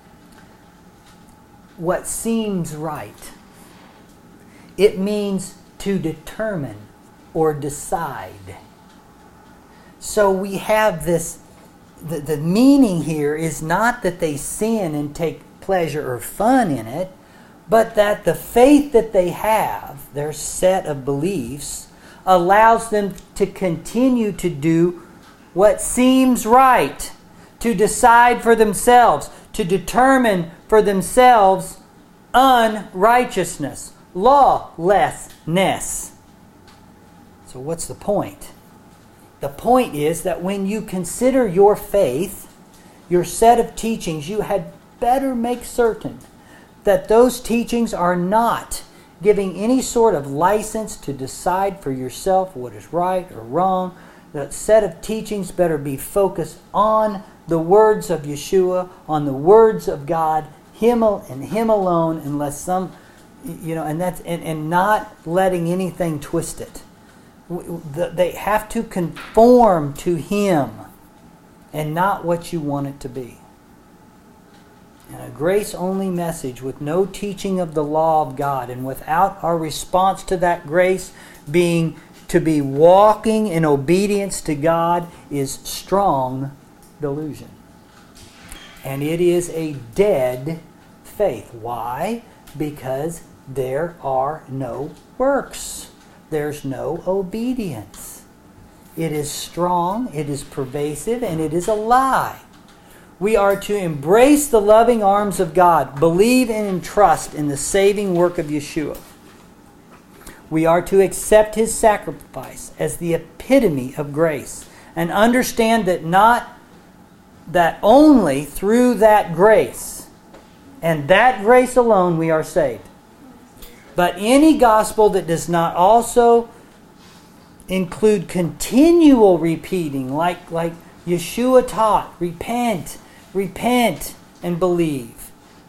what seems right. It means to determine or decide. So we have this, the meaning here is not that they sin and take pleasure or fun in it, but that the faith that they have, their set of beliefs, allows them to continue to do what seems right, to decide for themselves, to determine for themselves unrighteousness. Lawlessness. So what's the point? The point is that when you consider your faith, your set of teachings, you had better make certain that those teachings are not giving any sort of license to decide for yourself what is right or wrong. The set of teachings better be focused on the words of Yeshua, on the words of God, Him and Him alone, unless some, and not letting anything twist it. They have to conform to Him and not what you want it to be. And a grace-only message with no teaching of the law of God, and without our response to that grace being to be walking in obedience to God, is strong delusion. And it is a dead faith. Why? Because there are no works. There's no obedience. It is strong, it is pervasive, and it is a lie. We are to embrace the loving arms of God, believe and trust in the saving work of Yeshua. We are to accept His sacrifice as the epitome of grace and understand that only through that grace and that grace alone we are saved. But any gospel that does not also include continual repeating, like Yeshua taught, repent, and believe.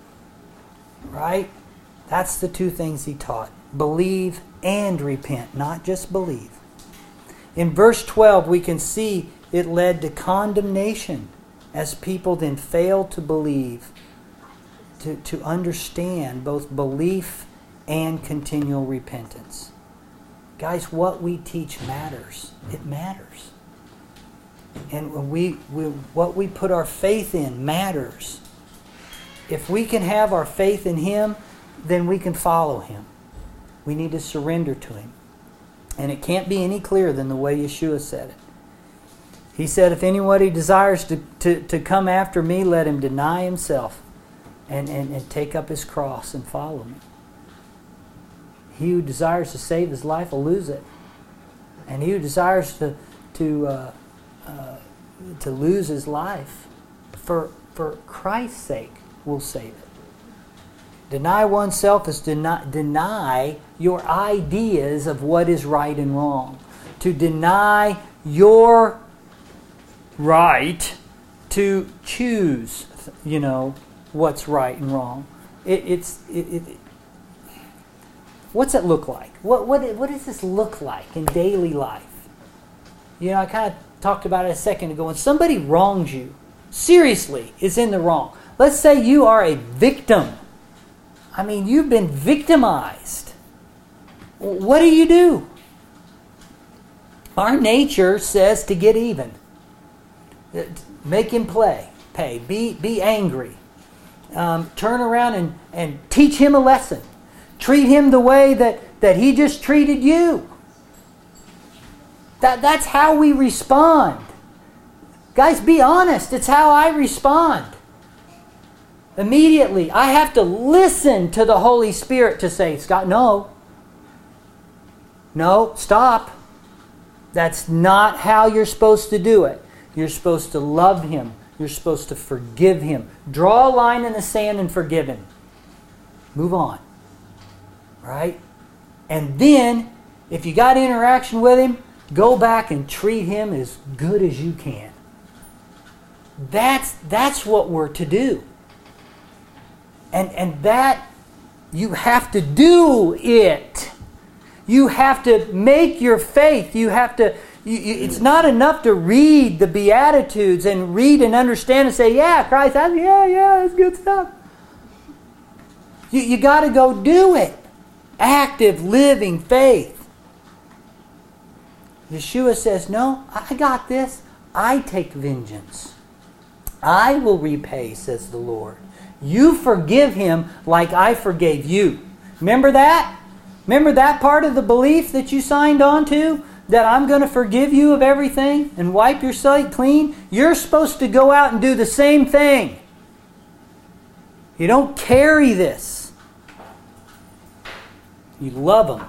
Right? That's the two things He taught. Believe and repent, not just believe. In verse 12, we can see it led to condemnation as people then failed to believe, to understand both belief and continual repentance. Guys, what we teach matters. It matters. And what we put our faith in matters. If we can have our faith in Him, then we can follow Him. We need to surrender to Him. And it can't be any clearer than the way Yeshua said it. He said, if anybody desires to come after me, let him deny himself and take up his cross and follow me. He who desires to save his life will lose it. And he who desires to lose his life for Christ's sake will save it. Deny oneself is deny your ideas of what is right and wrong. To deny your right to choose, what's right and wrong. What's it look like? What does this look like in daily life? I kind of talked about it a second ago. When somebody wrongs you, seriously, is in the wrong. Let's say you are a victim. You've been victimized. What do? Our nature says to get even. Make him pay. Be angry. Turn around and teach him a lesson. Treat him the way that he just treated you. That's how we respond. Guys, be honest. It's how I respond. Immediately, I have to listen to the Holy Spirit to say, Scott, no, stop. That's not how you're supposed to do it. You're supposed to love him. You're supposed to forgive him. Draw a line in the sand and forgive him. Move on. Right? And then, if you got interaction with him, go back and treat him as good as you can. That's what we're to do. And that, you have to do it. You have to make your faith. You have to. It's not enough to read the Beatitudes and read and understand and say, yeah, Christ, that's good stuff. You got to go do it. Active, living faith. Yeshua says, no, I got this. I take vengeance. I will repay, says the Lord. You forgive him like I forgave you. Remember that? Remember that part of the belief that you signed on to? That I'm going to forgive you of everything and wipe your slate clean? You're supposed to go out and do the same thing. You don't carry this. You love them.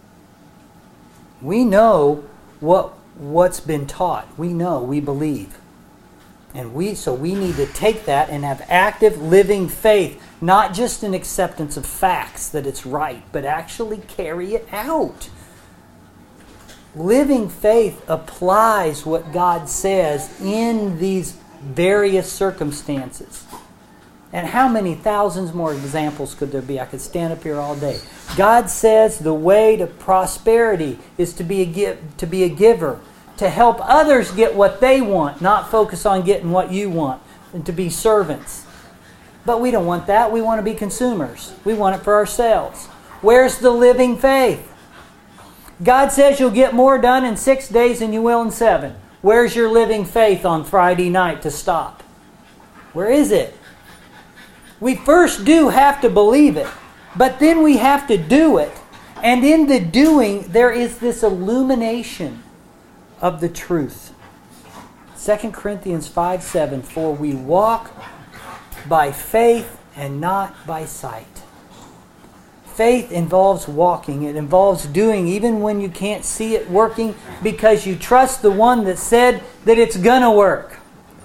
We know what's been taught. We know, we believe. And so we need to take that and have active, living faith. Not just an acceptance of facts that it's right, but actually carry it out. Living faith applies what God says in these various circumstances. And how many thousands more examples could there be? I could stand up here all day. God says the way to prosperity is to be a giver. To help others get what they want, not focus on getting what you want, and to be servants. But we don't want that. We want to be consumers. We want it for ourselves. Where's the living faith? God says you'll get more done in 6 days than you will in 7. Where's your living faith on Friday night to stop? Where is it? We first do have to believe it, but then we have to do it. And in the doing, there is this illumination of the truth. 2 Corinthians 5:7, for we walk by faith and not by sight. Faith involves walking. It involves doing even when you can't see it working because you trust the one that said that it's going to work.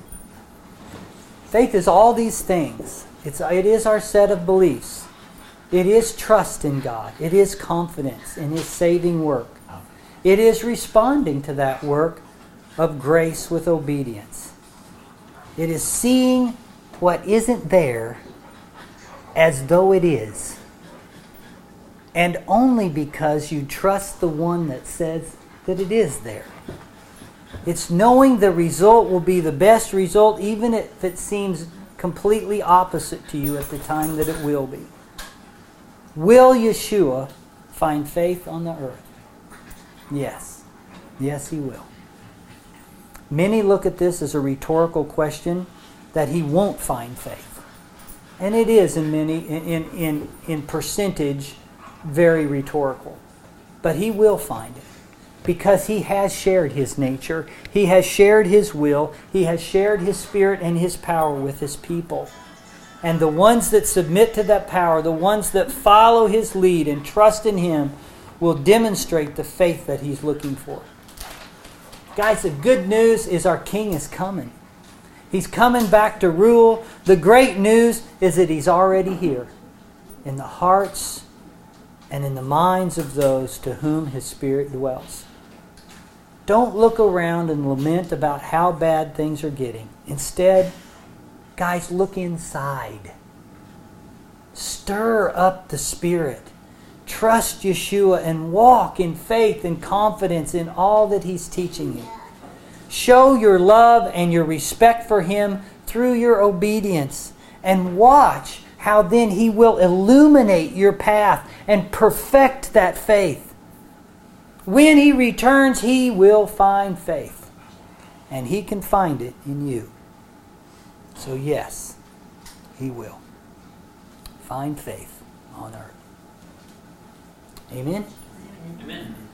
Faith is all these things. It is our set of beliefs. It is trust in God. It is confidence in His saving work. It is responding to that work of grace with obedience. It is seeing what isn't there as though it is. And only because you trust the one that says that it is there. It's knowing the result will be the best result, even if it seems completely opposite to you at the time that it will be. Will Yeshua find faith on the earth? Yes. Yes, He will. Many look at this as a rhetorical question, that He won't find faith. And it is in percentage very rhetorical. But He will find it. Because He has shared His nature. He has shared His will. He has shared His Spirit and His power with His people. And the ones that submit to that power, the ones that follow His lead and trust in Him, will demonstrate the faith that He's looking for. Guys, the good news is our King is coming. He's coming back to rule. The great news is that He's already here in the hearts and in the minds of those to whom His Spirit dwells. Don't look around and lament about how bad things are getting. Instead, guys, look inside. Stir up the Spirit. Trust Yeshua and walk in faith and confidence in all that He's teaching you. Show your love and your respect for Him through your obedience. And watch how then He will illuminate your path and perfect that faith. When He returns, He will find faith. And He can find it in you. So yes, He will find faith on earth. Amen? Amen.